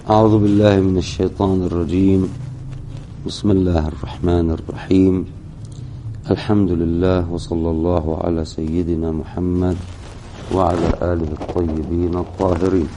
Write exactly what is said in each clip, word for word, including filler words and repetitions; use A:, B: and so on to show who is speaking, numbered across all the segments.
A: أعوذ بالله من الشيطان الرجيم. بسم الله الرحمن الرحيم. الحمد لله وصلى الله على سيدنا محمد وعلى آله الطيبين الطاهرين.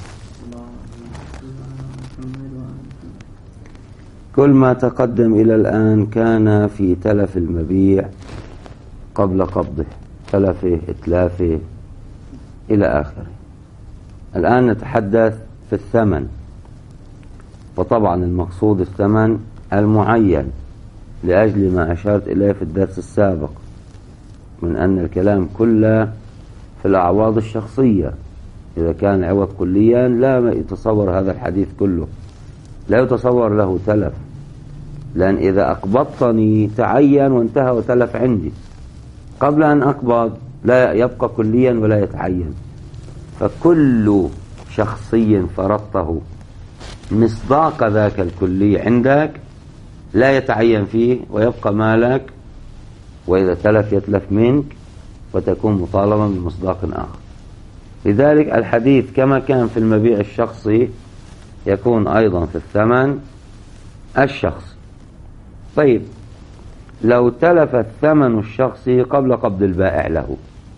A: كل ما تقدم إلى الآن كان في تلف المبيع قبل قبضه، تلفه إتلافه إلى آخره. الآن نتحدث في الثمن، وطبعا المقصود الثمن المعين لأجل ما أشرت إليه في الدرس السابق من أن الكلام كله في الأعواض الشخصية. إذا كان عوض كليا لا يتصور هذا الحديث كله، لا يتصور له تلف، لأن إذا أقبضتني تعين وانتهى وتلف عندي، قبل أن أقبض لا يبقى كليا ولا يتعين. فكل شخصي فرضته مصداق ذاك الكلي عندك لا يتعين فيه ويبقى مالك، وإذا تلف يتلف منك وتكون مطالبا بمصداق آخر. لذلك الحديث كما كان في المبيع الشخصي يكون أيضا في الثمن الشخصي. طيب، لو تلف الثمن الشخصي قبل قبض البائع له،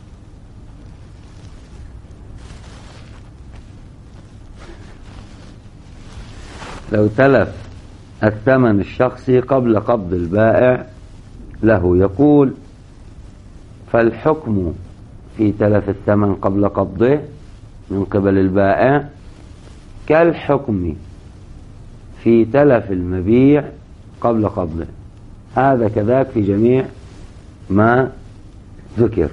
A: لو تلف الثمن الشخصي قبل قبض البائع له، يقول: فالحكم في تلف الثمن قبل قبضه من قبل البائع كالحكم في تلف المبيع قبل قبضه. هذا كذاك في جميع ما ذكر.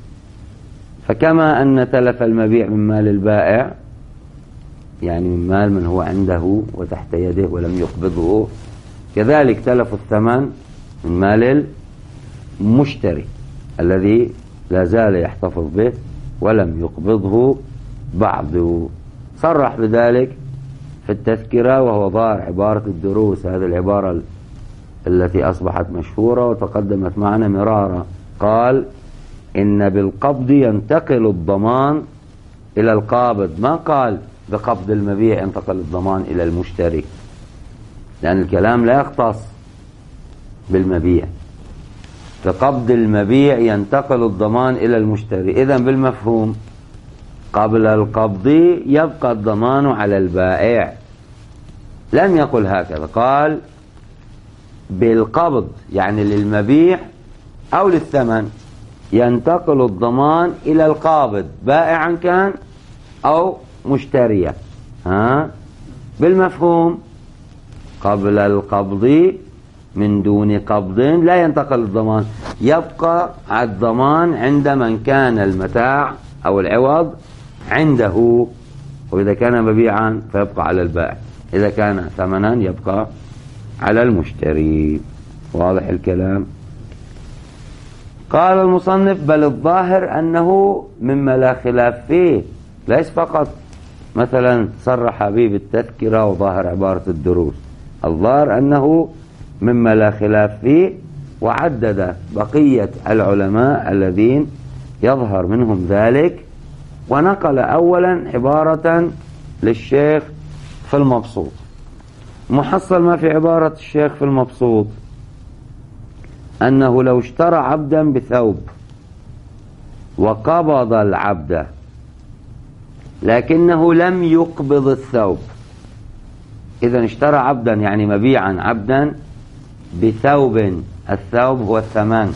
A: فكما أن تلف المبيع من مال البائع، يعني من مال من هو عنده وتحت يده ولم يقبضه، كذلك تلف الثمن من مال المشتري الذي لا زال يحتفظ به ولم يقبضه بعد. صرح بذلك في التذكرة، وهو ظاهر عبارة الدروس، هذه العبارة التي أصبحت مشهورة وتقدمت معنا مرارا. قال: إن بالقبض ينتقل الضمان إلى القابض. ما قال بقبض المبيع ينتقل الضمان إلى المشتري، لأن الكلام لا يختص بالمبيع. بقبض المبيع ينتقل الضمان إلى المشتري. إذن بالمفهوم قبل القبض يبقى الضمان على البائع. لم يقل هكذا، قال بالقبض يعني للمبيع أو للثمن ينتقل الضمان إلى القابض، بائعا كان أو مشتريا. ها بالمفهوم قبل القبض من دون قبض لا ينتقل الضمان، يبقى الضمان عند من كان المتاع أو العوض عنده، وإذا كان مبيعا فيبقى على البائع، إذا كان ثمنا يبقى على المشتري. واضح الكلام؟ قال المصنف: بل الظاهر أنه مما لا خلاف فيه. ليس فقط مثلا صرح به بالتذكرة وظاهر عبارة الدروس، الظاهر أنه مما لا خلاف فيه، وعدد بقية العلماء الذين يظهر منهم ذلك، ونقل أولا عبارة للشيخ في المبسوط. محصل ما في عبارة الشيخ في المبسوط أنه لو اشترى عبدا بثوب وقبض العبد لكنه لم يقبض الثوب، إذا اشترى عبدا يعني مبيعا عبدا بثوب، الثوب هو الثمن،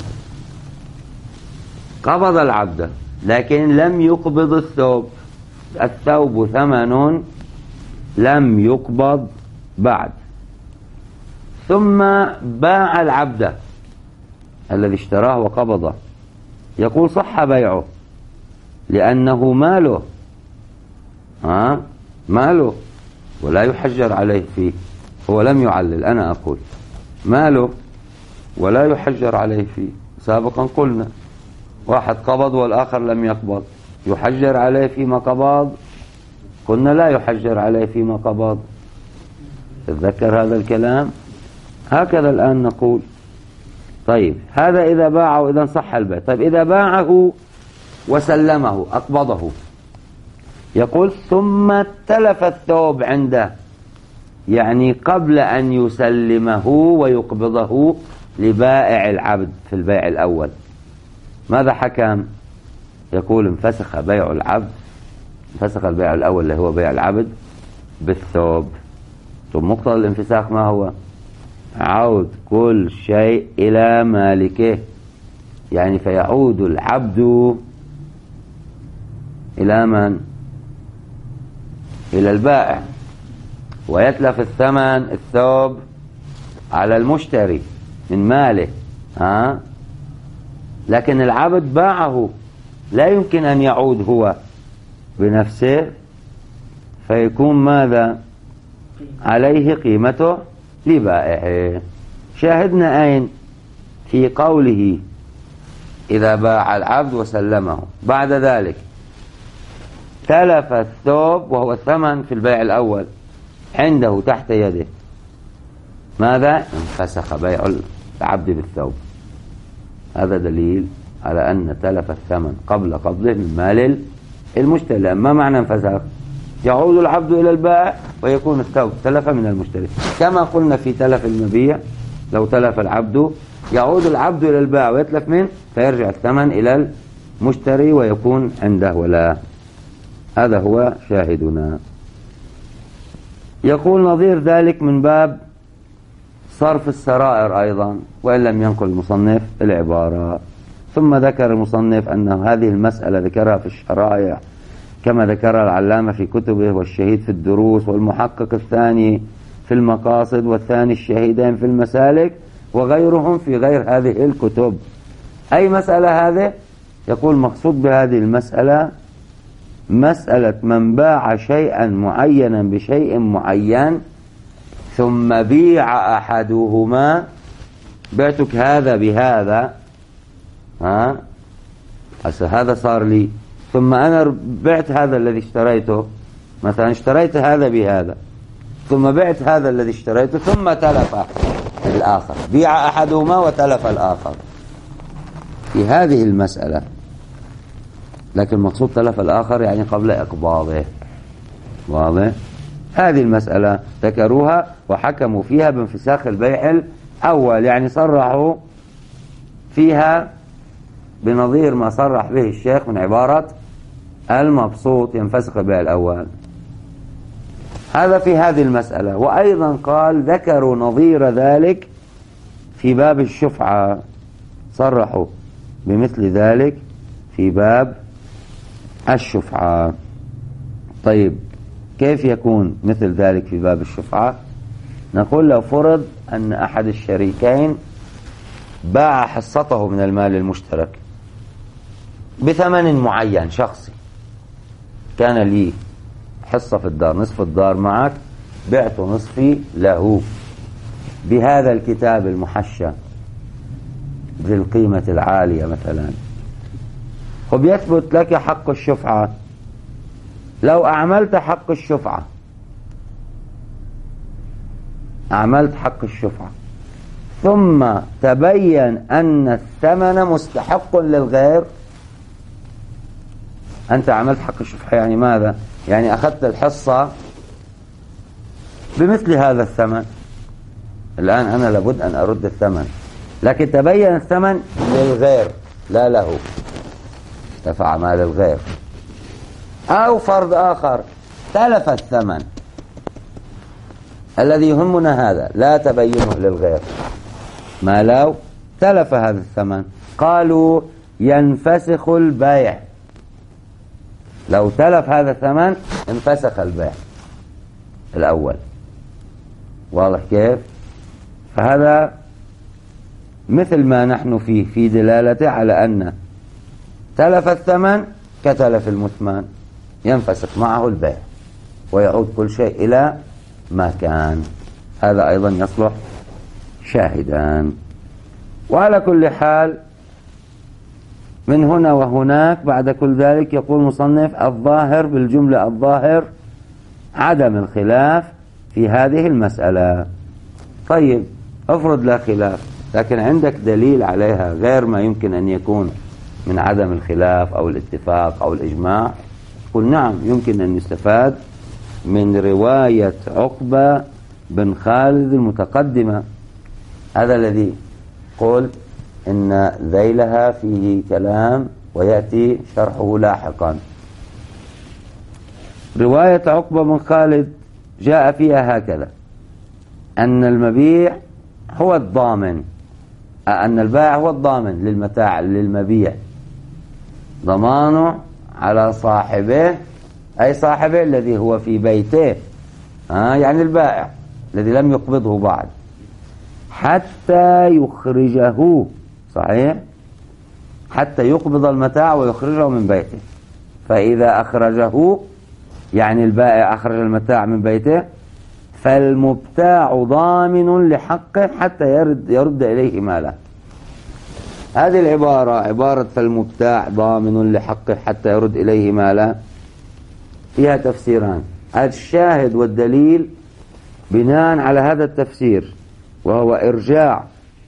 A: قبض العبد لكن لم يقبض الثوب، الثوب ثمن لم يقبض بعد، ثم باع العبد الذي اشتراه وقبضه، يقول: صح بيعه لأنه ماله، ها ماله ولا يحجر عليه فيه. هو لم يعلل، أنا أقول ماله ولا يحجر عليه فيه. سابقا قلنا واحد قبض والآخر لم يقبض، يحجر عليه فيما قبض؟ قلنا لا يحجر عليه فيما قبض. تذكر هذا الكلام؟ هكذا الآن نقول. طيب، هذا إذا باعه إذا صح البيع. طيب، إذا باعه وسلمه أقبضه، يقول: ثم تلف الثوب عنده يعني قبل أن يسلمه ويقبضه لبائع العبد في البيع الأول. ماذا حكم؟ يقول انفسخ بيع العبد، انفسخ البيع الأول اللي هو بيع العبد بالثوب. ثم مقتضى الانفساخ ما هو؟ عود كل شيء إلى مالكه، يعني فيعود العبد إلى من؟ إلى البائع، ويتلف الثمن الثوب على المشتري من ماله. ها؟ لكن العبد باعه، لا يمكن أن يعود هو بنفسه، فيكون ماذا عليه؟ قيمته لبائعه. شاهدنا أين؟ في قوله إذا باع العبد وسلمه، بعد ذلك تلف الثوب وهو الثمن في البيع الأول عنده تحت يده، ماذا؟ انفسخ بيع العبد بالثوب. هذا دليل على أن تلف الثمن قبل قبضه من مال المشتري. ما معنى انفسخ؟ يعود العبد إلى البائع ويكون الثوب تلف من المشتري، كما قلنا في تلف المبيع. لو تلف العبد يعود العبد إلى البائع ويتلف منه، فيرجع الثمن إلى المشتري ويكون عنده ولا. هذا هو شاهدنا. يقول نظير ذلك من باب صرف السرائر أيضا، وإن لم ينقل المصنف العبارة. ثم ذكر المصنف أن هذه المسألة ذكرها في الشرائع كما ذكرها العلامة في كتبه، والشهيد في الدروس، والمحقق الثاني في المقاصد، والثاني الشهيدين في المسالك، وغيرهم في غير هذه الكتب. أي مسألة هذه؟ يقول مقصود بهذه المسألة مسألة من باع شيئا معينا بشيء معين ثم بيع أحدهما، بعتك هذا بهذا، ها هذا صار لي، ثم أنا بعت هذا الذي اشتريته، مثلا اشتريت هذا بهذا ثم بعت هذا الذي اشتريته ثم تلف الآخر، بيع أحدهما وتلف الآخر في هذه المسألة. لكن مقصود تلف الآخر يعني قبل إقباضه، واضح؟ هذه المسألة ذكروها وحكموا فيها بانفساخ البيع الأول، يعني صرحوا فيها بنظير ما صرح به الشيخ من عبارة المبسوط ينفسخ البيع الأول. هذا في هذه المسألة. وأيضا قال ذكروا نظير ذلك في باب الشفعة، صرحوا بمثل ذلك في باب الشفعة. طيب كيف يكون مثل ذلك في باب الشفعة؟ نقول لو فرض أن أحد الشريكين باع حصته من المال المشترك بثمن معين شخصي، كان لي حصة في الدار، نصف الدار معك، بعت نصفي له بهذا الكتاب المحشى ذي القيمة العالية مثلا، وبيثبت لك حق الشفعة. لو أعملت حق الشفعة أعملت حق الشفعة ثم تبين أن الثمن مستحق للغير، أنت عملت حق الشفعة يعني ماذا؟ يعني أخذت الحصة بمثل هذا الثمن، الآن أنا لابد أن أرد الثمن، لكن تبين الثمن للغير لا له، دفع مال الغير. أو فرض آخر تلف الثمن، الذي يهمنا هذا لا تبينه للغير، ما لو تلف هذا الثمن قالوا ينفسخ البيع. لو تلف هذا الثمن انفسخ البيع الأول، واضح كيف؟ فهذا مثل ما نحن فيه في دلالته على أن تلف الثمن كتلف المثمن، ينفسخ معه البيع ويعود كل شيء إلى ما كان. هذا أيضا يصلح شاهدان. وعلى كل حال من هنا وهناك بعد كل ذلك يقول مصنف الظاهر بالجملة، الظاهر عدم الخلاف في هذه المسألة. طيب افرض لا خلاف، لكن عندك دليل عليها غير ما يمكن أن يكون من عدم الخلاف أو الاتفاق أو الإجماع، قل نعم يمكن أن يستفاد من رواية عقبة بن خالد المتقدمة، هذا الذي قل إن ذيلها فيه كلام ويأتي شرحه لاحقا. رواية عقبة بن خالد جاء فيها هكذا: أن المبيع هو الضامن، أن البائع هو الضامن للمتاع للمبيع، ضمانه على صاحبه، أي صاحبه الذي هو في بيته، آه يعني البائع الذي لم يقبضه بعد، حتى يخرجه، صحيح، حتى يقبض المتاع ويخرجه من بيته. فإذا أخرجه يعني البائع أخرج المتاع من بيته، فالمبتاع ضامن لحقه حتى يرد, يرد إليه ماله. هذه العبارة عبارة فالمبتاع ضامن لحقه حتى يرد إليه ماله فيها تفسيران. الشاهد والدليل بناء على هذا التفسير، وهو إرجاع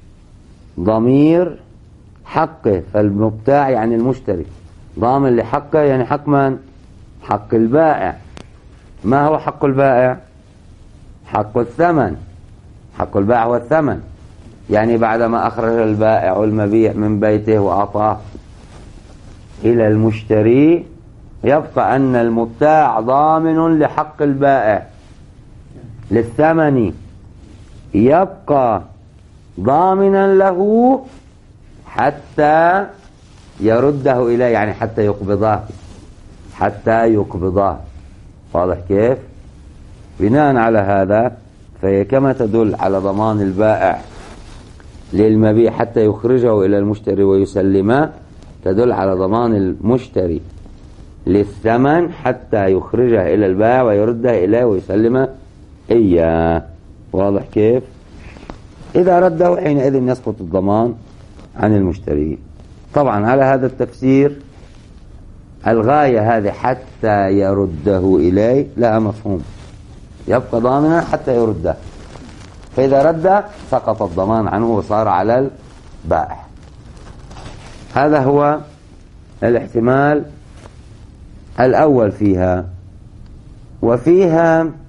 A: ضمير حقه، فالمبتاع يعني المشتري ضامن لحقه، يعني حق من؟ حق البائع. ما هو حق البائع؟ حق الثمن. حق البائع هو الثمن، يعني بعدما أخرج البائع المبيع من بيته وأعطاه إلى المشتري، يبقى أن المبتاع ضامن لحق البائع للثمن، يبقى ضامنا له حتى يرده إليه، يعني حتى يقبضه، حتى يقبضه. واضح كيف؟ بناء على هذا فهي كما تدل على ضمان البائع للمبيع حتى يخرجه إلى المشتري ويسلمه، تدل على ضمان المشتري للثمن حتى يخرجه إلى البائع ويرده إليه ويسلمه إياه. واضح كيف؟ إذا رده حينئذ يسقط الضمان عن المشتري. طبعا على هذا التفسير الغاية هذه حتى يرده إليه لها مفهوم، يبقى ضامنا حتى يرده، فإذا رده سقط الضمان عنه وصار على البائع. هذا هو الاحتمال الأول فيها. وفيها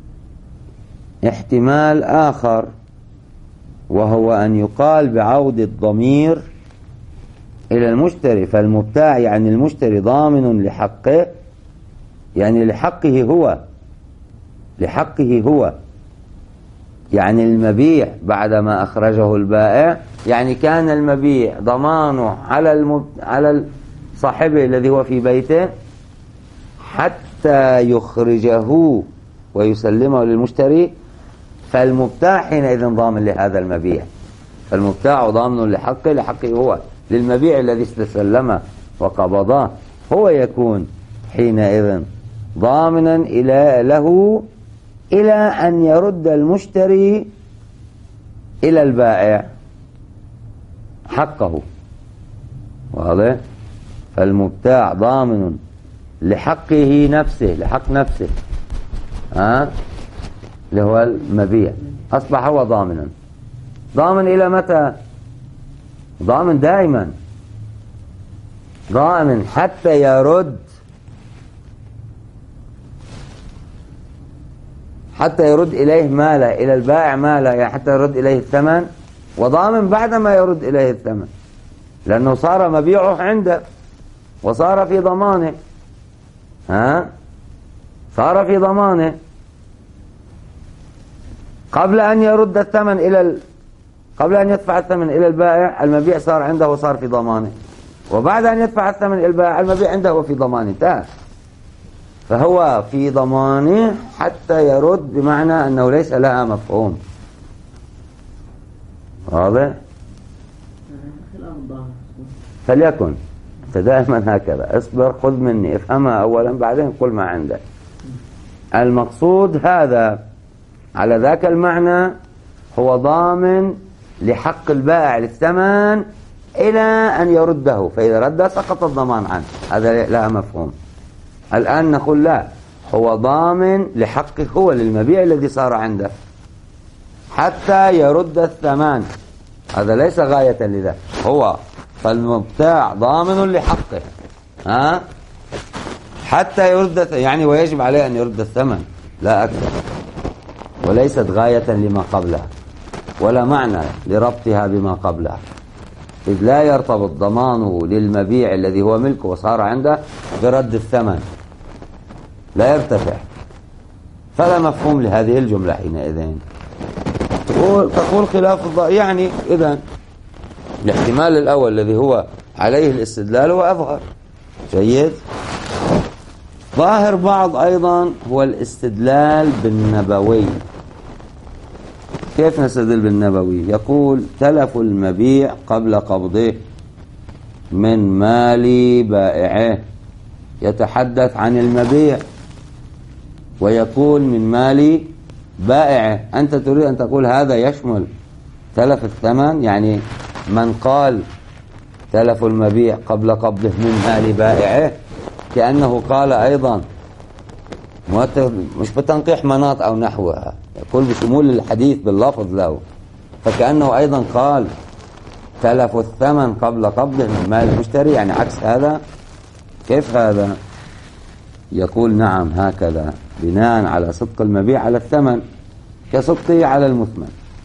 A: احتمال آخر، وهو أن يقال بعود الضمير إلى المشتري، فالمبتاع يعني المشتري ضامن لحقه، يعني لحقه هو، لحقه هو، يعني المبيع بعدما أخرجه البائع، يعني كان المبيع ضمانه على المب... على صاحبه الذي هو في بيته حتى يخرجه ويسلمه للمشتري، فالمبتاع حينئذ ضامن لهذا المبيع، فالمبتاع ضامن لحقه، لحقه هو، للمبيع الذي استسلمه وقبضه، هو يكون حينئذ ضامنا إلى له إلى أن يرد المشتري إلى البائع حقه. واضح؟ فالمبتاع ضامن لحقه نفسه، لحق نفسه، ها اللي هو المبيع، أصبح هو ضامنا. ضامن إلى متى؟ ضامن دائما، ضامن حتى يرد، حتى يرد إليه ماله، إلى البائع ماله، يعني حتى يرد إليه الثمن، وضامن بعدما يرد إليه الثمن، لأنه صار مبيعه عنده وصار في ضمانه، ها صار في ضمانه قبل أن يرد الثمن إلى ال... قبل أن يدفع الثمن إلى البائع، المبيع صار عنده وصار في ضمانه، وبعد أن يدفع الثمن إلى البائع المبيع عنده وفي ضمانه، انتهى. فهو في ضمانه حتى يرد، بمعنى أنه ليس لها مفهوم. واضح؟ فليكن دائما هكذا، اصبر خذ مني، افهمها أولا بعدين قل ما عندك. المقصود هذا على ذاك المعنى، هو ضامن لحق البائع للثمن إلى أن يرده، فإذا رده سقط الضمان عنه، هذا لها مفهوم. الآن نقول لا، هو ضامن لحقه هو، للمبيع الذي صار عنده حتى يرد الثمن، هذا ليس غاية لذا، هو فالمبتاع ضامن لحقه، ها حتى يرد، يعني ويجب عليه أن يرد الثمن لا أكثر، وليست غاية لما قبلها ولا معنى لربطها بما قبلها، إذ لا يرتبط ضمانه للمبيع الذي هو ملكه وصار عنده برد الثمن، لا يرتفع، فلا مفهوم لهذه الجملة حينئذ. تقول, تقول خلاف الظاهر، يعني إذن الاحتمال الأول الذي هو عليه الاستدلال هو أظهر. جيد. ظاهر بعض أيضا هو الاستدلال بالنبوي. كيف نستدل بالنبوي؟ يقول تلف المبيع قبل قبضه من مال بائعه، يتحدث عن المبيع ويقول من مال بائعه. أنت تريد أن تقول هذا يشمل تلف الثمن، يعني من قال تلف المبيع قبل قبضه من مال بائعه كأنه قال أيضا مش بتنقيح مناط أو نحوها، يقول بشمول الحديث باللفظ له، فكأنه أيضا قال تلف الثمن قبل قبضه من مال المشتري، يعني عكس هذا. كيف هذا؟ يقول نعم هكذا، بناء على صدق المبيع على الثمن كصدقه على المثمن.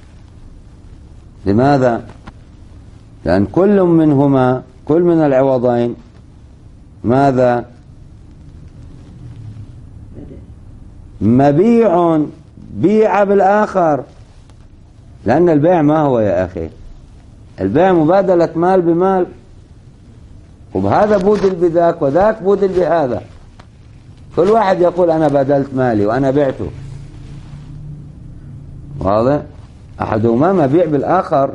A: لماذا؟ لأن كل منهما، كل من العوضين ماذا؟ مبيع بيع بالآخر، لأن البيع ما هو يا أخي؟ البيع مبادلة مال بمال، وبهذا بودل بذاك وذاك بودل بهذا، كل واحد يقول أنا بدلت مالي وأنا بعته. واضح؟ أحدهما مبيع بالآخر،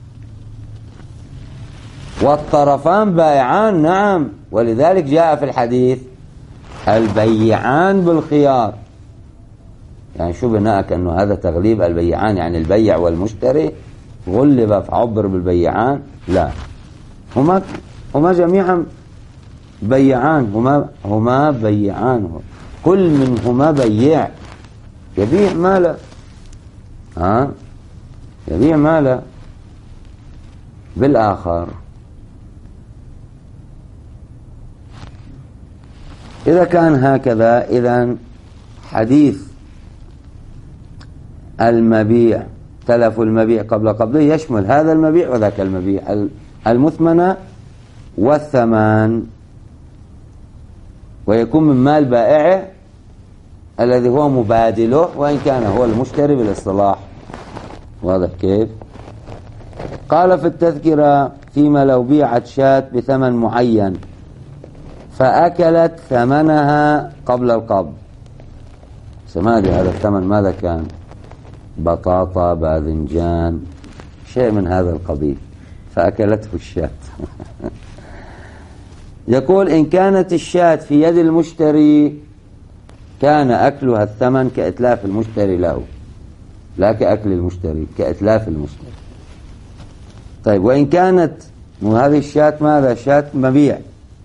A: والطرفان بائعان. نعم، ولذلك جاء في الحديث البيعان بالخيار. يعني شو بناءك أنه هذا تغليب البيعان، يعني البيع والمشتري غلب فعبر بالبيعان؟ لا، هما هما جميعا بيعان، هما هما بيعان، كل منهما بيع يبيع ماله، ها يبيع ماله بالآخر. إذا كان هكذا، إذن حديث المبيع تلف المبيع قبل قبضه يشمل هذا المبيع وذاك المبيع، المثمن والثمان، ويكون من مال بائعه الذي هو مبادله وإن كان هو المشتري بالاصطلاح. واضح كيف؟ قال في التذكرة فيما لو بيعت شاة بثمن معين فأكلت ثمنها قبل القبض. سمادي هذا الثمن ماذا كان؟ بطاطا، باذنجان، شيء من هذا القبيل، فأكلته الشاة. يقول إن كانت الشاة في يد المشتري كان أكلها الثمن كإتلاف المشتري له، لا كأكل المشتري، كإتلاف المشتري. طيب وإن كانت هذه الشاة ماذا؟ شاة مبيع،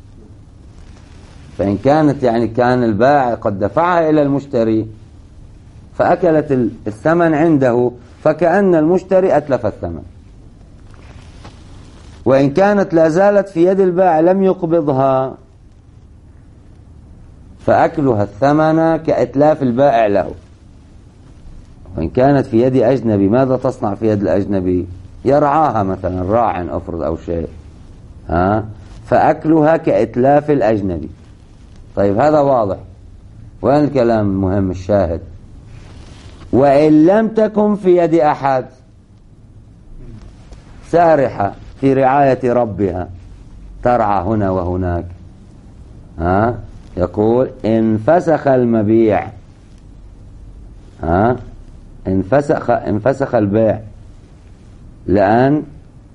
A: فإن كانت يعني كان البائع قد دفعها إلى المشتري فأكلت الثمن عنده، فكأن المشتري أتلف الثمن. وإن كانت لا زالت في يد البائع لم يقبضها فأكلها الثمن كإتلاف البائع له. وإن كانت في يد أجنبي ماذا تصنع في يد الأجنبي؟ يرعاها مثلا راع أفرض أو شيء، ها فأكلها كإتلاف الأجنبي. طيب هذا واضح. وين الكلام المهم الشاهد؟ وإن لم تكن في يد أحد، سارحة في رعاية ربها ترعى هنا وهناك، ها يقول انفسخ المبيع، ها انفسخ انفسخ البيع، لأن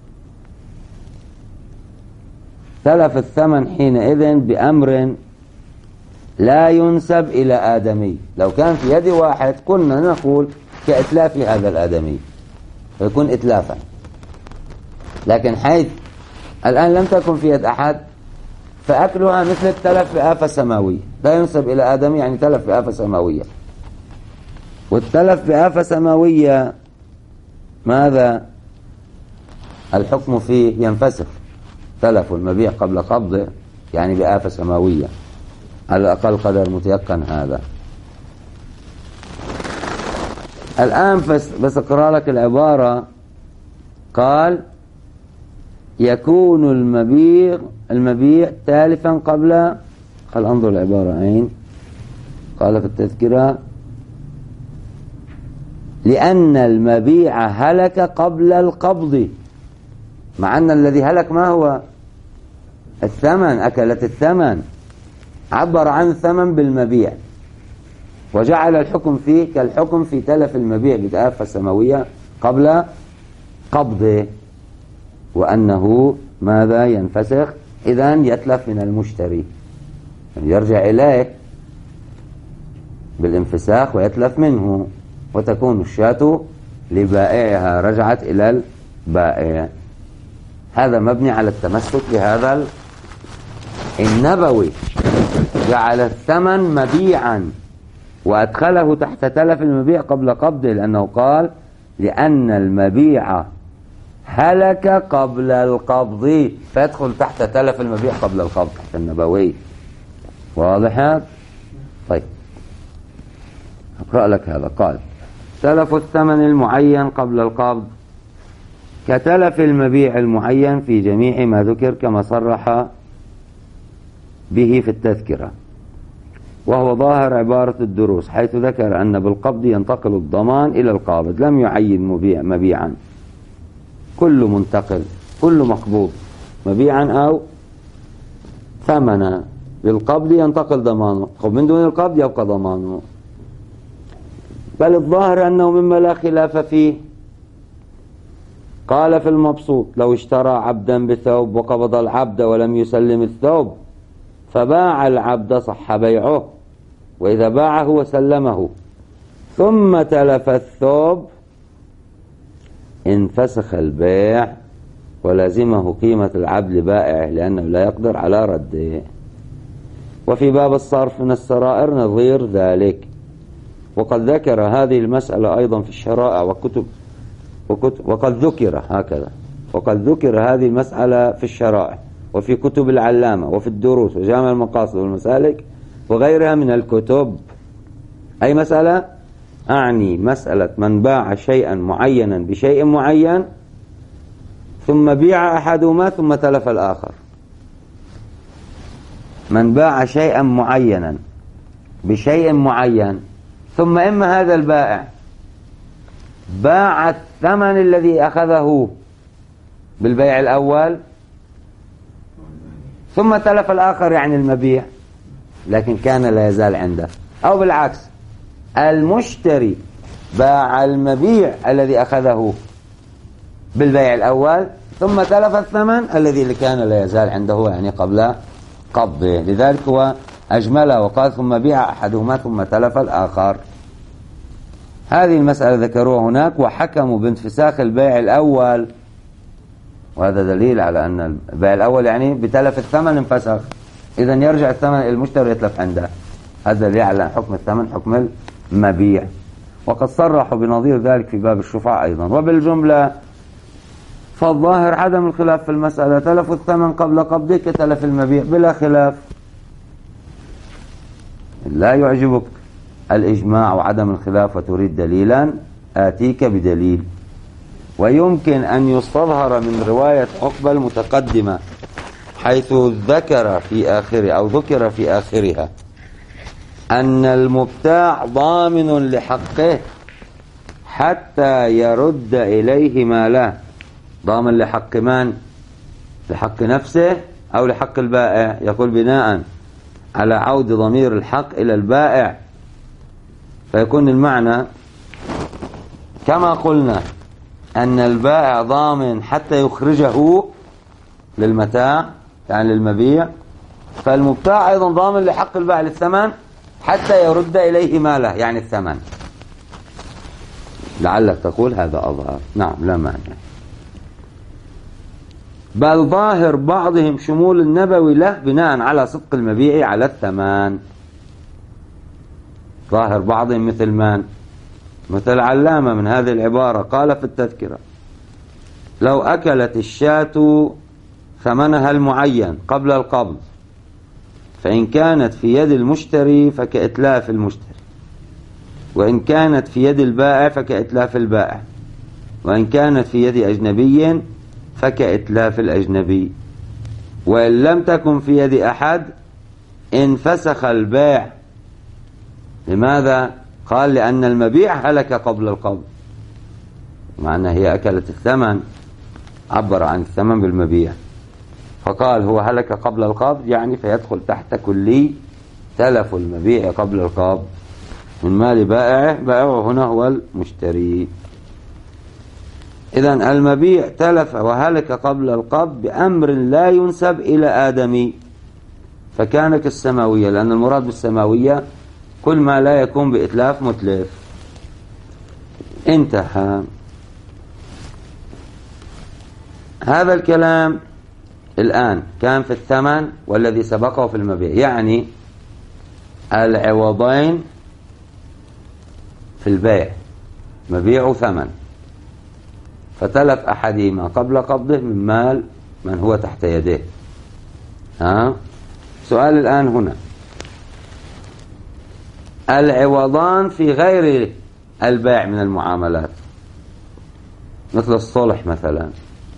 A: تلف الثمن حينئذ بأمر لا ينسب إلى آدمي. لو كان في يد واحد كنا نقول كإتلاف هذا الآدمي فيكون إتلافا، لكن حيث الآن لم تكن في يد أحد فأكلها مثل التلف بآفة سماوية، لا ينسب إلى آدمي يعني تلف بآفة سماوية. والتلف بآفة سماوية ماذا الحكم فيه؟ ينفسخ. تلف المبيع قبل قبضه يعني بآفة سماوية، على الأقل قدر متيقن هذا. الآن بس, بس أقرأ لك العبارة. قال يكون المبيع المبيع تالفا قبل، قال انظر العبارة أين قال في التذكرة: لأن المبيع هلك قبل القبض، مع أن الذي هلك ما هو؟ الثمن، أكلت الثمن، عبر عن الثمن بالمبيع وجعل الحكم فيه كالحكم في تلف المبيع بآفة سماوية قبل قبضه، وأنه ماذا؟ ينفسخ، إذن يتلف من المشتري، يرجع إليه بالانفساخ ويتلف منه، وتكون الشاة لبائعها، رجعت إلى البائع. هذا مبني على التمسك بهذا النبوي، جعل الثمن مبيعا وأدخله تحت تلف المبيع قبل قبضه، لأنه قال لأن المبيع هلك قبل القبض، فيدخل تحت تلف المبيع قبل القبض تحت النبوي. واضح هذا؟ طيب أقرأ لك هذا. قال تلف الثمن المعين قبل القبض كتلف المبيع المعين في جميع ما ذكر كما صرح به في التذكرة، وهو ظاهر عبارة الدروس، حيث ذكر أن بالقبض ينتقل الضمان إلى القابض، لم يعين مبيع مبيعا، كل منتقل كل مقبوض مبيعا أو ثمنا، بالقبض ينتقل ضمانه، من دون القبض يبقى ضمانه. بل الظاهر أنه مما لا خلاف فيه. قال في المبسوط: لو اشترى عبدا بثوب وقبض العبد ولم يسلم الثوب فباع العبد صح بيعه، وإذا باعه وسلمه ثم تلف الثوب انفسخ البيع ولازمه قيمة العبد لبائعه لأنه لا يقدر على رده. وفي باب الصرف من السرائر نظير ذلك، وقد ذكر هذه المسألة أيضا في الشرائع وكتب, وكتب وقد ذكر هكذا وقد ذكر هذه المسألة في الشرائع وفي كتب العلامة وفي الدروس وجامع المقاصد والمسالك وغيرها من الكتب. أي مسألة؟ أعني مسألة من باع شيئا معينا بشيء معين ثم بيع أحدهما ثم تلف الآخر. من باع شيئا معينا بشيء معين ثم إما هذا البائع باع الثمن الذي أخذه بالبيع الأول ثم تلف الآخر، يعني المبيع، لكن كان لا يزال عنده، أو بالعكس المشتري باع المبيع الذي أخذه بالبيع الأول ثم تلف الثمن الذي كان لا يزال عنده، يعني قبل قبضه. لذلك هو أجمله وقال ثم بيع أحدهما ثم تلف الآخر. هذه المسألة ذكروها هناك وحكموا بانفساخ البيع الأول، وهذا دليل على أن البيع الأول يعني بتلف الثمن انفسخ، إذا يرجع الثمن المشتري يتلف عنده. هذا دليل على حكم الثمن حكم المبيع، وقد صرحوا بنظير ذلك في باب الشفعة أيضا. وبالجملة فالظاهر عدم الخلاف في المسألة، تلف الثمن قبل قبضه كتلف المبيع بلا خلاف. لا يعجبك الإجماع وعدم الخلاف وتريد دليلا، آتيك بدليل. ويمكن أن يستظهر من رواية عقبة المتقدمة حيث ذكر في آخر أو ذكر في آخرها أن المبتاع ضامن لحقه حتى يرد إليه ماله. ضامن لحق من؟ لحق نفسه أو لحق البائع؟ يقول بناء على عود ضمير الحق إلى البائع، فيكون المعنى كما قلنا أن البائع ضامن حتى يخرجه للمتاع يعني للمبيع، فالمبتاع أيضا ضامن لحق البائع للثمن حتى يرد إليه ماله يعني الثمن. لعلك تقول هذا أظهر. نعم لا مانع. بل ظاهر بعضهم شمول النبوي له بناء على صدق المبيع على الثمن. ظاهر بعضهم مثل من؟ مثل علامة من هذه العبارة قال في التذكرة: لو أكلت الشاة ثمنها المعين قبل القبض فإن كانت في يد المشتري فكإتلاف المشتري، وإن كانت في يد البائع فكإتلاف البائع، وإن كانت في يد أجنبي فكإتلاف الأجنبي، وإن لم تكن في يد أحد انفسخ البيع. لماذا؟ قال لأن المبيع هلك قبل القبض، مع أنها هي أكلت الثمن، عبر عن الثمن بالمبيع، فقال هو هلك قبل القبض، يعني فيدخل تحت كلي تلف المبيع قبل القبض من مال بائعه، بائعه هنا هو المشتري. إذن المبيع تلف وهلك قبل القبض بأمر لا ينسب إلى آدمي، فكان كالسماوية، لأن المراد بالسماوية كل ما لا يكون بإتلاف متلف. انتهى هذا الكلام. الآن كان في الثمن والذي سبقه في المبيع، يعني العوضين في البيع، مبيع ثمن، فتلف أحدهما قبل قبضه من مال من هو تحت يده. ها؟ سؤال الآن هنا، العوضان في غير البيع من المعاملات، مثل الصلح مثلا،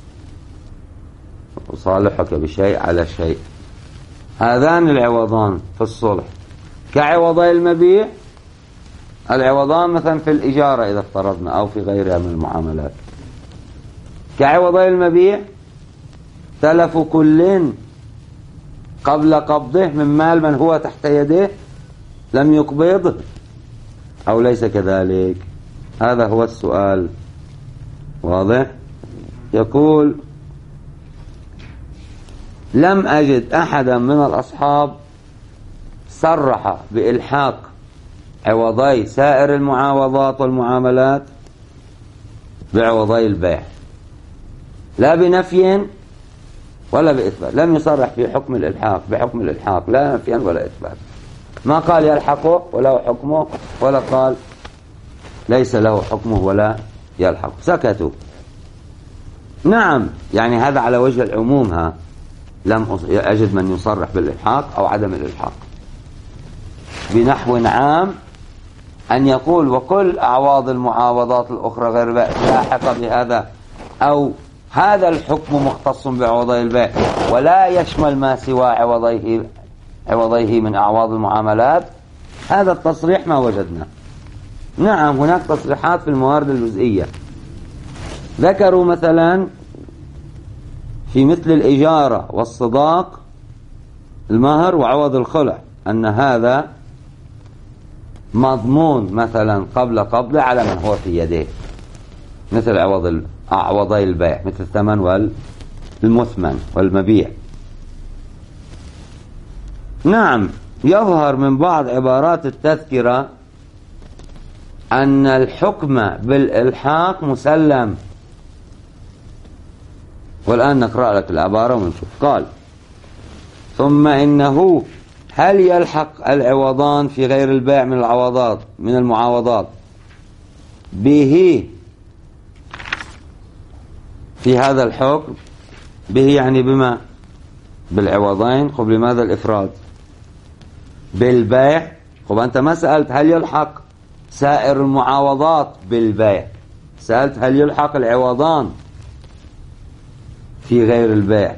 A: أصالحك بشيء على شيء، هذان العوضان في الصلح كعوضي المبيع. العوضان مثلا في الإجارة إذا افترضنا، أو في غيرها من المعاملات، كعوضي المبيع تلف كل قبل قبضه من مال من هو تحت يده لم يقبضه، أو ليس كذلك؟ هذا هو السؤال. واضح؟ يقول لم أجد أحدا من الأصحاب صرح بإلحاق عوضي سائر المعاوضات والمعاملات بعوضي البيع، لا بنفي ولا بإثبات. لم يصرح في حكم الإلحاق بحكم الإلحاق، لا نفيا ولا إثبات. ما قال يلحقه ولا حكمه، ولا قال ليس له حكمه ولا يلحق، سكتوا. نعم، يعني هذا على وجه العموم. ها، لم أجد من يصرح بالإلحاق أو عدم الإلحاق. بنحو عام أن يقول وكل أعواض المعاوضات الأخرى غير بائع لاحقة بهذا، أو هذا الحكم مختص بعوضي البيع ولا يشمل ما سوى عوضيه عوضيه من أعواض المعاملات، هذا التصريح ما وجدنا. نعم، هناك تصريحات في الموارد الجزئية، ذكروا مثلا في مثل الإجارة والصداق المهر وعوض الخلع أن هذا مضمون مثلا قبل قبضه على من هو في يده، مثل عوض عوضي البيع، مثل الثمن والمثمن والمبيع. نعم، يظهر من بعض عبارات التذكرة أن الحكم بالإلحاق مسلم. والآن نقرأ لك العبارة ونشوف. قال ثم إنه هل يلحق العوضان في غير البيع من العوضات من المعاوضات به في هذا الحكم؟ به يعني بما؟ بالعوضين. قبل ماذا الإفراد؟ بالبيع. طب أنت ما سألت هل يلحق سائر المعاوضات بالبيع، سألت هل يلحق العوضان في غير البيع.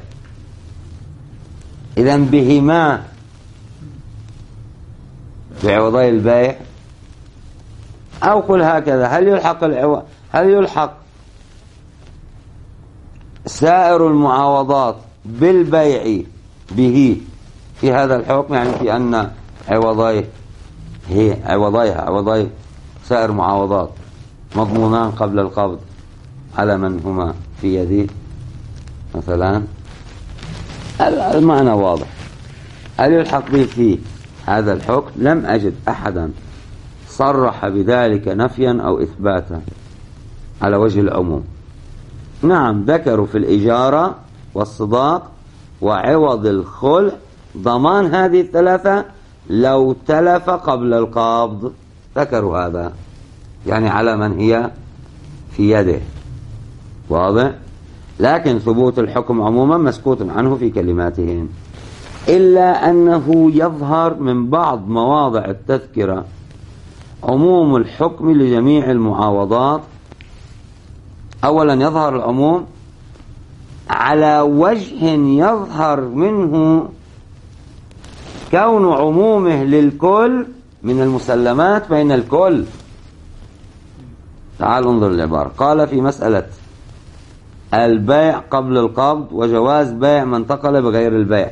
A: إذن بهما بعوضي البيع، أو قل هكذا هل يلحق العو... هل يلحق سائر المعاوضات بالبيع به في هذا الحكم، يعني في أن عوضيه هي عوضيها عوضي سائر معاوضات مضمونان قبل القبض على من هما في يدي مثلا. المعنى واضح. هل يلحق به في هذا الحكم؟ لم أجد أحدا صرح بذلك نفيا أو إثباتا على وجه العموم. نعم، ذكروا في الإجارة والصداق وعوض الخلع ضمان هذه الثلاثة لو تلف قبل القبض، ذكروا هذا، يعني على من هي في يده. واضح؟ لكن ثبوت الحكم عموما مسكوت عنه في كلماتهم، إلا أنه يظهر من بعض مواضع التذكرة عموم الحكم لجميع المعاوضات. أولا يظهر العموم على وجه يظهر منه كون عمومه للكل من المسلمات بين الكل. تعال انظر العبارة. قال في مسألة البيع قبل القبض وجواز بيع من انتقل بغير البيع.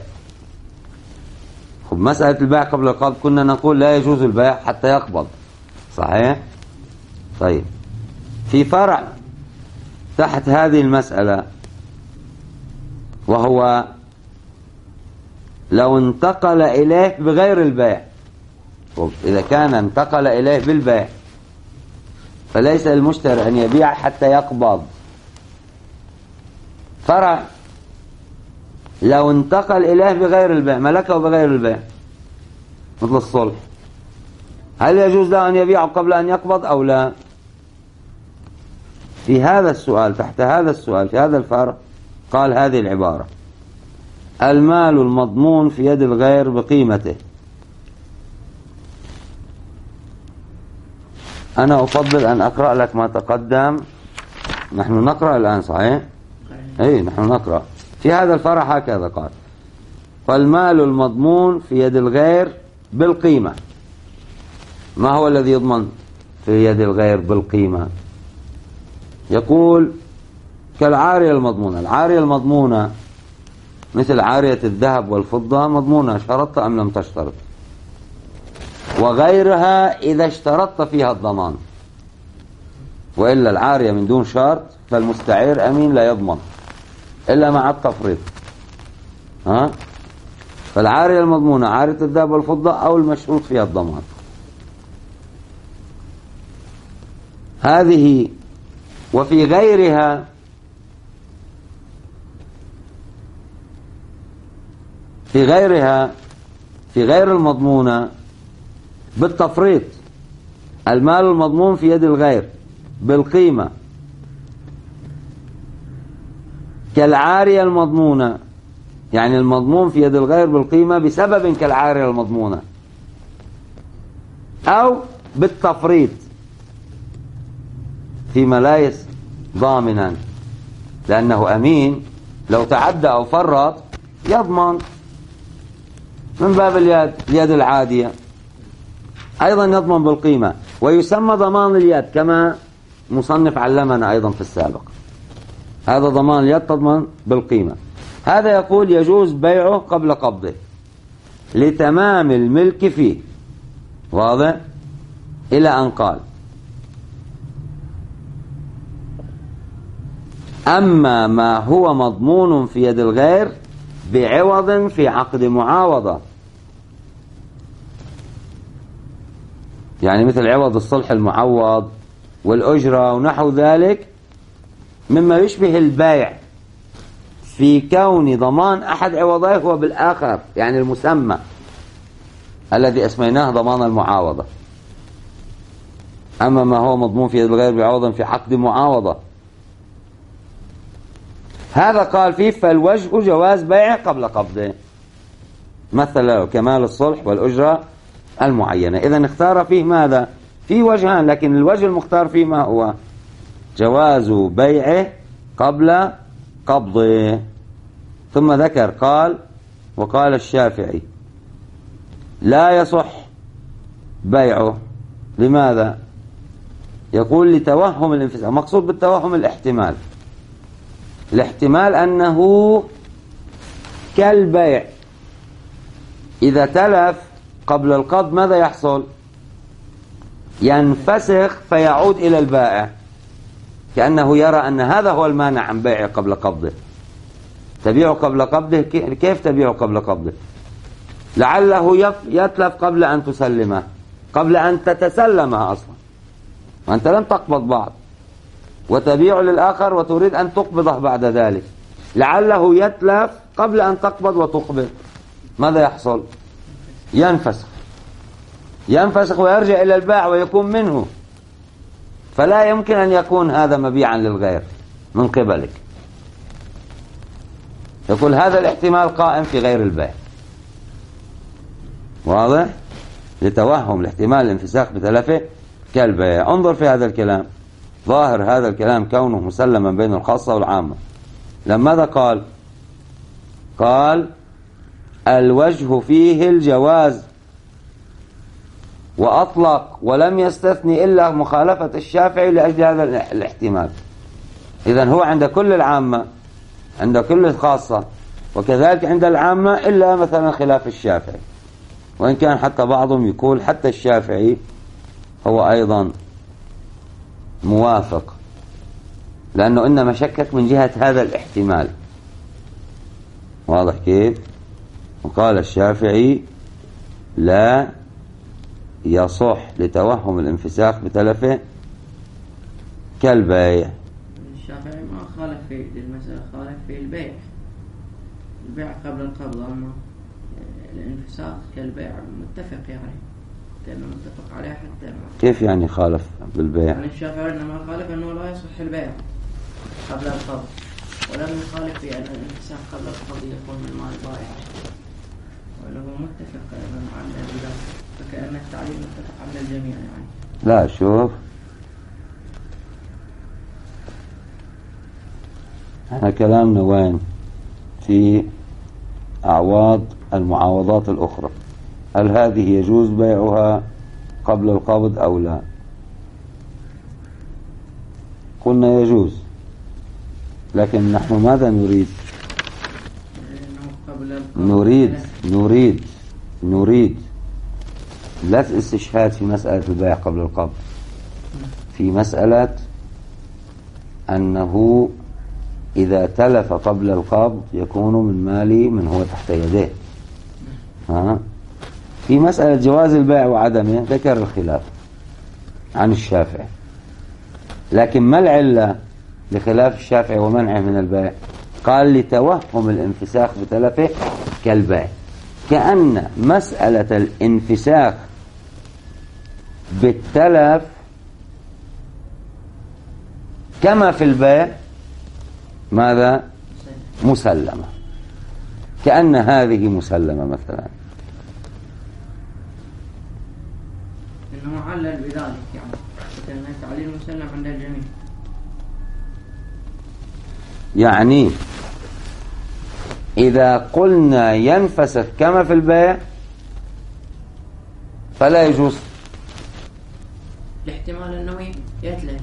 A: خب مسألة البيع قبل القبض كنا نقول لا يجوز البيع حتى يقبض، صحيح؟ طيب في فرع تحت هذه المسألة، وهو لو انتقل إليه بغير البيع. إذا كان انتقل إليه بالبيع فليس المشتري أن يبيع حتى يقبض. فرع لو انتقل إليه بغير البيع، ملكه بغير البيع مثل الصلح، هل يجوز له أن يبيع قبل أن يقبض أو لا؟ في هذا السؤال، تحت هذا السؤال، في هذا الفرع قال هذه العبارة: المال المضمون في يد الغير بقيمته. أنا أفضل أن أقرأ لك ما تقدم. نحن نقرأ الآن، صحيح؟ أي نحن نقرأ. في هذا الفرع هكذا قال: فالمال المضمون في يد الغير بالقيمة. ما هو الذي يضمن في يد الغير بالقيمة؟ يقول كالعارية المضمونة. العارية المضمونة مثل عارية الذهب والفضة مضمونة، اشترطت أم لم تشترط؟ وغيرها إذا اشترطت فيها الضمان، وإلا العارية من دون شرط فالمستعير أمين لا يضمن إلا مع التفريط. ها؟ فالعارية المضمونة عارية الذهب والفضة أو المشروط فيها الضمان. هذه. وفي غيرها في غيرها في غير المضمونة بالتفريط. المال المضمون في يد الغير بالقيمة كالعارية المضمونة، يعني المضمون في يد الغير بالقيمة بسبب كالعارية المضمونة، أو بالتفريط فيما لا ضامنا، لأنه أمين لو تعدى أو فرط يضمن من باب اليد اليد العادية، أيضا يضمن بالقيمة، ويسمى ضمان اليد كما مصنف علمنا أيضا في السابق. هذا ضمان اليد تضمن بالقيمة. هذا يقول يجوز بيعه قبل قبضه لتمام الملك فيه، واضح؟ إلى أن قال: أما ما هو مضمون في يد الغير بعوض في عقد معاوضة، يعني مثل عوض الصلح المعوض والأجرة ونحو ذلك، مما يشبه البيع في كون ضمان أحد عوضيه هو بالآخر، يعني المسمى الذي اسميناه ضمان المعاوضة. أما ما هو مضمون في يد الغير بعوض في عقد معاوضة، هذا قال فيه فالوجه جواز بيعه قبل قبضه، مثل له كمال الصلح والأجرة المعينة. إذن اختار فيه ماذا؟ فيه وجهان، لكن الوجه المختار فيه ما هو؟ جواز بيعه قبل قبضه. ثم ذكر قال: وقال الشافعي لا يصح بيعه. لماذا؟ يقول لتوهم الانفساخ. مقصود بالتوهم الاحتمال. الاحتمال أنه كالبيع إذا تلف قبل القبض ماذا يحصل؟ ينفسخ فيعود إلى البائع، كأنه يرى أن هذا هو المانع عن بيعه قبل قبضه. تبيعه قبل قبضه، كيف تبيعه قبل قبضه؟ لعله يتلف قبل أن تسلمه، قبل أن تتسلمها أصلا، وأنت لم تقبض بعد، وتبيع للآخر وتريد أن تقبضه بعد ذلك، لعله يتلف قبل أن تقبض وتقبض. ماذا يحصل؟ ينفسخ ينفسخ ويرجع إلى البائع ويكون منه، فلا يمكن أن يكون هذا مبيعا للغير من قبلك. يقول هذا الاحتمال قائم في غير البيع، واضح؟ لتوهم الاحتمال الانفساخ بتلفه كالبيع. انظر في هذا الكلام، ظاهر هذا الكلام كونه مسلما بين الخاصة والعامة. لما ماذا قال؟ قال الوجه فيه الجواز، وأطلق ولم يستثني إلا مخالفة الشافعي لأجل هذا الاحتمال. إذن هو عند كل العامة، عند كل الخاصة، وكذلك عند العامة، إلا مثلا خلاف الشافعي، وإن كان حتى بعضهم يقول حتى الشافعي هو أيضا موافق، لأنه إنما شكك من جهة هذا الاحتمال. واضح كيف؟ وقال الشافعي لا يصح لتوهم الانفساخ بتلفه كالبيع.
B: الشافعي ما خالف في المسألة، خالف في البيع، البيع قبل القبض، أما الانفساخ كالبيع متفق، يعني كأنه متفق عليه. حتى ما
A: كيف يعني خالف بالبيع؟
B: يعني الشافعي إنما خالف أنه لا يصح البيع قبل القبض، ولم يخالف في أن الانفساخ قبل القبض يكون من مال البائع، وله متفق أيضا على ذلك، فكأن التعليم متفق على الجميع. يعني
A: لا، شوف، احنا كلامنا وين؟ في أعواض المعاوضات الأخرى، هل هذه يجوز بيعها قبل القبض أو لا؟ قلنا يجوز، لكن نحن ماذا نريد؟ نريد نريد نريد لا استشهاد في مسألة البيع قبل القبض، في مسألة أنه إذا تلف قبل القبض يكون من مالي من هو تحت يديه. ها؟ في مسألة جواز البيع وعدمه ذكر الخلاف عن الشافعي، لكن ما العلة لخلاف الشافعي ومنعه من البيع؟ قال لتوهم الانفساخ بتلفه كالبيع، كأن مسألة الانفساخ بالتلف كما في البيع ماذا؟ مسلمة، كأن هذه مسلمة مثلا.
B: إنه علل بذلك، يعني كأن التعليل مسلم عند الجميع.
A: يعني إذا قلنا ينفسخ كما في البيع فلا يجوز،
B: الاحتمال أنه يتلف.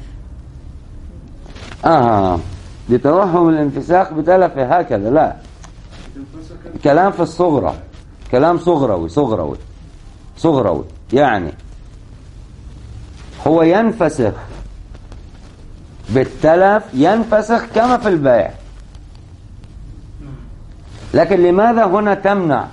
A: آه لتوهم الانفساخ بتلفه، هكذا لا، كلام في الصغرى، كلام صغروي صغروي صغروي يعني هو ينفسخ بالتلف، ينفسخ كما في البيع، لكن لماذا هنا تمنع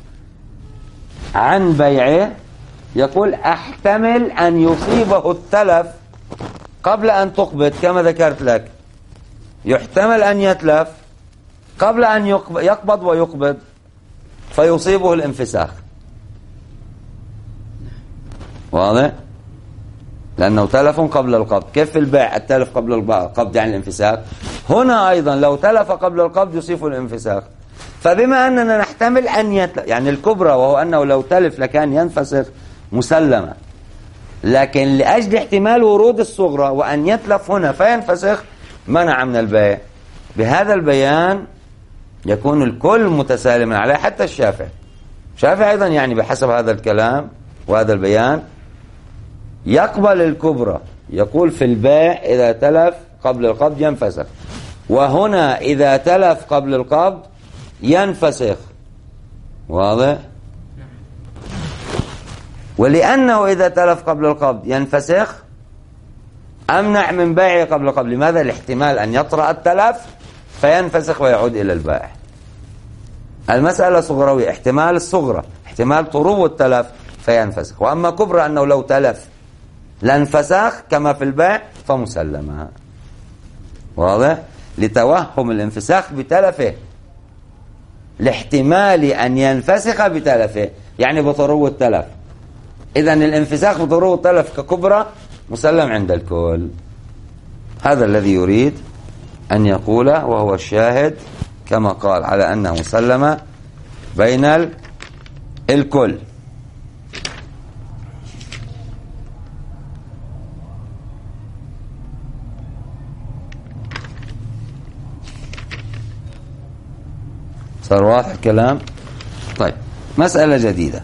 A: عن بيعه؟ يقول احتمل أن يصيبه التلف قبل أن تقبض، كما ذكرت لك، يحتمل أن يتلف قبل أن يقبض ويقبض فيصيبه الانفساخ. واضح؟ لأنه تلف قبل القبض. كيف في البيع التلف قبل القبض يعني الانفساخ، هنا أيضا لو تلف قبل القبض يصيب الانفساخ. فبما أننا نحتمل أن يتلف، يعني الكبرى وهو أنه لو تلف لكان ينفسخ مسلمة، لكن لأجل احتمال ورود الصغرى وأن يتلف هنا فينفسخ منع من البيع. بهذا البيان يكون الكل متسالما عليه، حتى الشافعي. الشافعي أيضا يعني بحسب هذا الكلام وهذا البيان يقبل الكبرى، يقول في البيع إذا تلف قبل القبض ينفسخ، وهنا إذا تلف قبل القبض ينفسخ. واضح؟ ولأنه إذا تلف قبل القبض ينفسخ أمنع من بيعه قبل القبض. لماذا؟ الاحتمال أن يطرأ التلف فينفسخ ويعود إلى البائع. المسألة صغروية، احتمال الصغرى، احتمال طرو التلف فينفسخ. وأما كبرى أنه لو تلف لانفسخ كما في البيع فمسلمة. واضح؟ لتوهم الانفساخ بتلفه، لاحتمال أن ينفسخ بتلفه، يعني بطرو التلف. إذن الانفساخ بطرو التلف ككبرى مسلم عند الكل. هذا الذي يريد أن يقوله، وهو الشاهد كما قال على أنه مسلمة بين الكل. صار واضح الكلام؟ طيب، مسألة جديدة.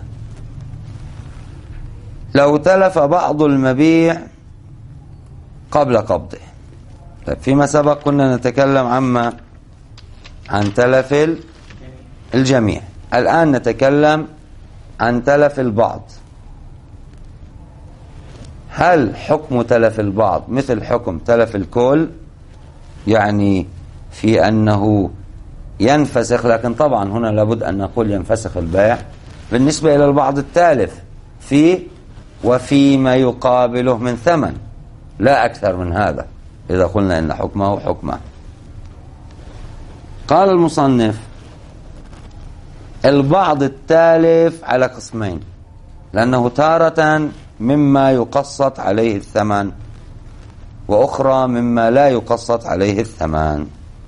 A: لو تلف بعض المبيع قبل قبضه. طيب، فيما سبق كنا نتكلم عما عن تلف الجميع، الآن نتكلم عن تلف البعض. هل حكم تلف البعض مثل حكم تلف الكل؟ يعني في أنه ينفسخ، لكن طبعا هنا لابد أن نقول ينفسخ البيع بالنسبة إلى البعض التالف فيه وفيما يقابله من ثمن، لا أكثر من هذا إذا قلنا إن حكمه حكمه. قال المصنف: البعض التالف على قسمين، لأنه تارة مما يقسط عليه الثمن، وأخرى مما لا يقسط عليه الثمن.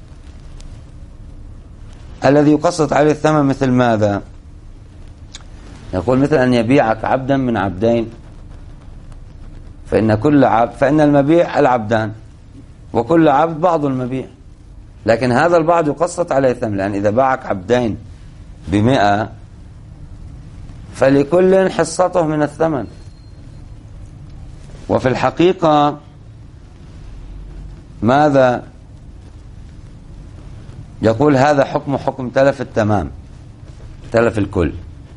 A: الذي يقسط عليه الثمن مثل ماذا؟ يقول مثل أن يبيعك عبدا من عبدين، فإن كل عبد فإن المبيع العبدان، وكل عبد بعض المبيع، لكن هذا البعض يقسط عليه الثمن، لأن إذا باعك عبدين بمئة فلكل حصته من الثمن. وفي الحقيقة ماذا يقول؟ هذا حكم حكم تلف التمام، تلف الكل،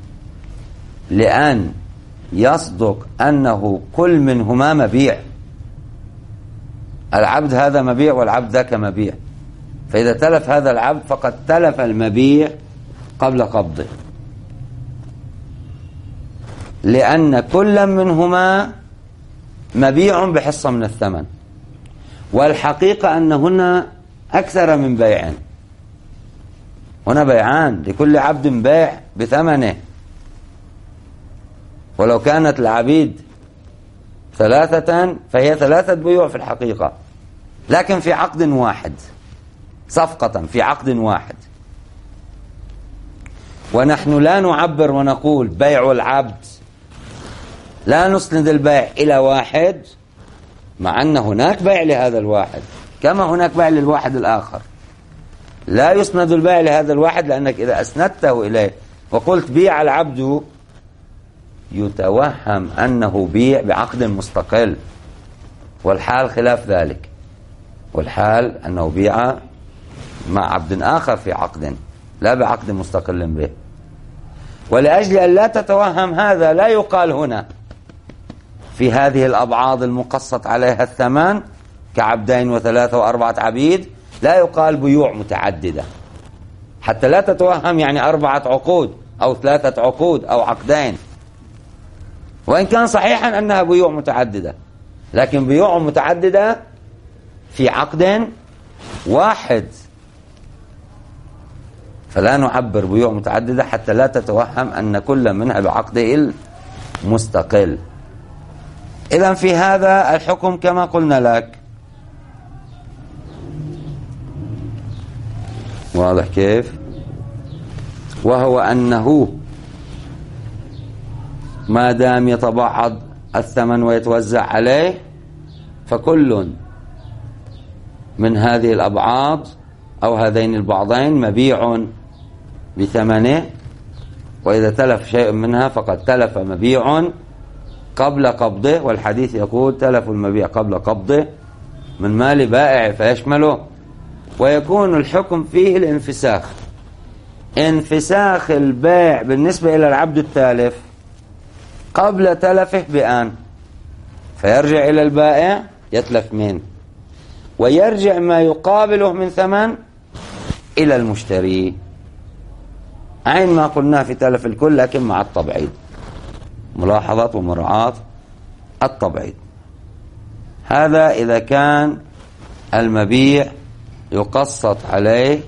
A: لأن يصدق أنه كل منهما مبيع. العبد هذا مبيع والعبد ذاك مبيع، فإذا تلف هذا العبد فقد تلف المبيع قبل قبضه، لأن كل منهما مبيع بحصة من الثمن. والحقيقة أن هنا أكثر من بيع، هنا بيعان، لكل عبد بيع بثمنه، ولو كانت العبيد ثلاثة فهي ثلاثة بيوع في الحقيقة، لكن في عقد واحد، صفقة في عقد واحد. ونحن لا نعبر ونقول بيع العبد، لا نسند البيع إلى واحد، مع أن هناك بيع لهذا الواحد كما هناك بيع للواحد الآخر. لا يسند البيع لهذا الواحد، لأنك إذا أسندته إليه وقلت بيع العبد يتوهم أنه بيع بعقد مستقل، والحال خلاف ذلك، والحال أنه بيع مع عبد آخر في عقد لا بعقد مستقل به. ولأجل أن لا تتوهم هذا، لا يقال هنا في هذه الأبعاض المقسط عليها الثمن كعبدين وثلاثة وأربعة عبيد، لا يقال بيوع متعددة، حتى لا تتوهم يعني أربعة عقود أو ثلاثة عقود أو عقدين، وإن كان صحيحا أنها بيوع متعددة، لكن بيوع متعددة في عقد واحد، فلا نعبر بيوع متعددة حتى لا تتوهم أن كل منها بعقده المستقل. إذن في هذا الحكم كما قلنا لك، واضح كيف؟ وهو أنه ما دام يتبعض الثمن ويتوزع عليه، فكل من هذه الأبعاض أو هذين البعضين مبيع بثمنه، وإذا تلف شيء منها فقد تلف مبيع قبل قبضه. والحديث يقول تلف المبيع قبل قبضه من مال بائع فيشمله، ويكون الحكم فيه الانفساخ، انفساخ البيع بالنسبة إلى العبد التالف قبل تلفه بآن، فيرجع إلى البائع يتلف منه، ويرجع ما يقابله من ثمن إلى المشتري، عين ما قلنا في تلف الكل، لكن مع التبعيض، ملاحظة ومراعاة التبعيض. هذا إذا كان المبيع يقسط عليه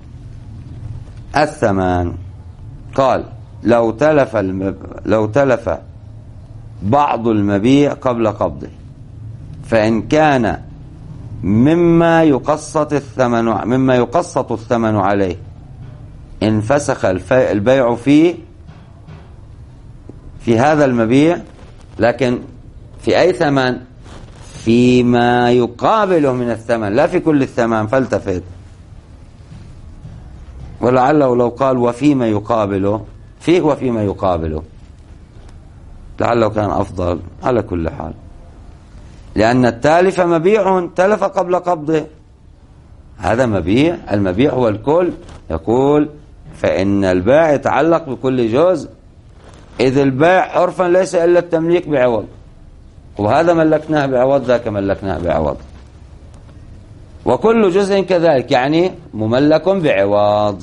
A: الثمن. قال لو تلف المب... لو تلف بعض المبيع قبل قبضه، فإن كان مما يقسط الثمن مما يقسط الثمن عليه انفسخ البيع فيه في هذا المبيع، لكن في أي ثمن؟ فيما يقابله من الثمن، لا في كل الثمن. فالتفت، ولعله لو قال وفيما يقابله، فيه وفيما يقابله، لعله كان أفضل. على كل حال، لأن التالف مبيع تلف قبل قبضه، هذا مبيع. المبيع هو الكل. يقول فإن البيع يتعلق بكل جزء، إذ البيع عرفا ليس إلا التمليك بعوض، وهذا ملكناه بعوض، ذاك ملكناه بعوض، وكل جزء كذلك، يعني مملك بعوض.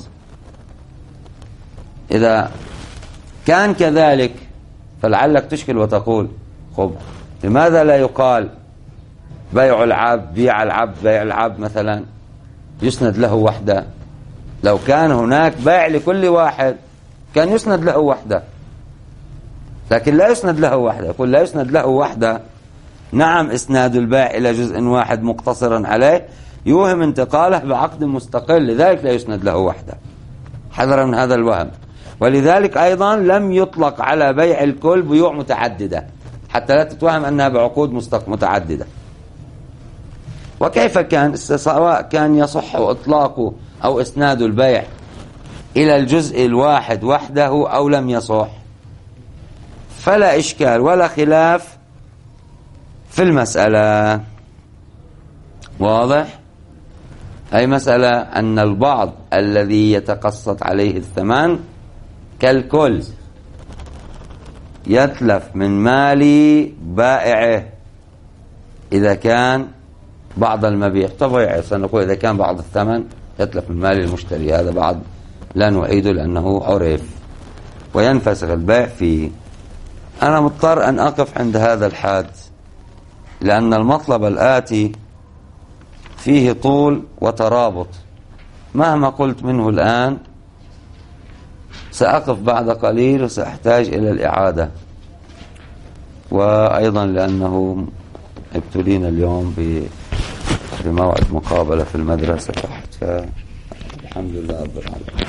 A: إذا كان كذلك فلعلك تشكل وتقول خب لماذا لا يقال بيع العبد، بيع العبد، بيع العبد مثلا يسند له وحده؟ لو كان هناك بيع لكل واحد كان يسند له وحده، لكن لا يسند له وحده. يقول لا يسند له وحده. نعم، إسناد البيع إلى جزء واحد مقتصرا عليه يوهم انتقاله بعقد مستقل، لذلك لا يسند له وحده، حذرا من هذا الوهم. ولذلك أيضا لم يطلق على بيع الكل بيوع متعددة، حتى لا تتوهم أنها بعقود متعددة. وكيف كان، سواء كان يصح إطلاقه أو إسناد البيع إلى الجزء الواحد وحده أو لم يصح، فلا إشكال ولا خلاف في المسألة. واضح؟ أي مسألة أن البعض الذي يتقسط عليه الثمن كالكل يتلف من مال بائعه إذا كان بعض المبيع. طبيعي سنقول إذا كان بعض الثمن يتلف من مال المشتري، هذا بعض لا نعيده لأنه عرف، وينفسخ البيع فيه. أنا مضطر أن أقف عند هذا الحد، لأن المطلب الآتي فيه طول وترابط، مهما قلت منه الآن سأقف بعد قليل وسأحتاج إلى الإعادة. وأيضا لأنه ابتلينا اليوم بموعد مقابلة في المدرسة تحت، فالحمد لله رب العالمين.